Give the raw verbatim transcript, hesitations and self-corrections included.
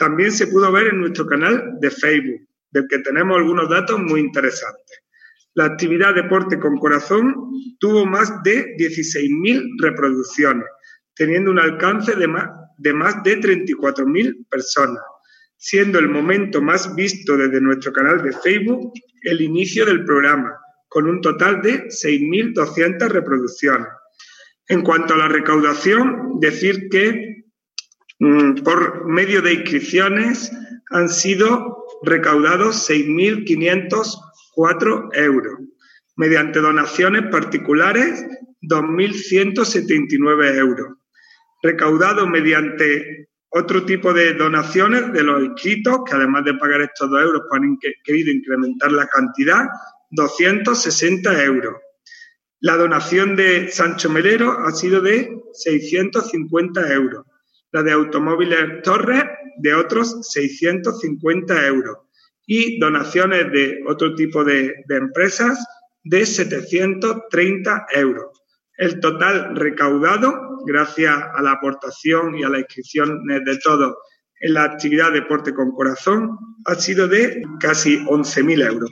también se pudo ver en nuestro canal de Facebook, del que tenemos algunos datos muy interesantes. La actividad Deporte con Corazón tuvo más de dieciséis mil reproducciones, teniendo un alcance de más de, más de treinta y cuatro mil personas, siendo el momento más visto desde nuestro canal de Facebook el inicio del programa, con un total de seis mil doscientas reproducciones. En cuanto a la recaudación, decir que mmm, por medio de inscripciones han sido recaudados seis mil quinientos cuatro euros. Mediante donaciones particulares, dos mil ciento setenta y nueve euros. Recaudado mediante otro tipo de donaciones de los inscritos, que además de pagar estos dos euros, pues han querido incrementar la cantidad, doscientos sesenta euros. La donación de Sancho Melero ha sido de seiscientos cincuenta euros. La de Automóviles Torres, de otros seiscientos cincuenta euros. Y donaciones de otro tipo de, de empresas de setecientos treinta euros. El total recaudado, gracias a la aportación y a la inscripción de todos en la actividad Deporte con Corazón, ha sido de casi once mil euros.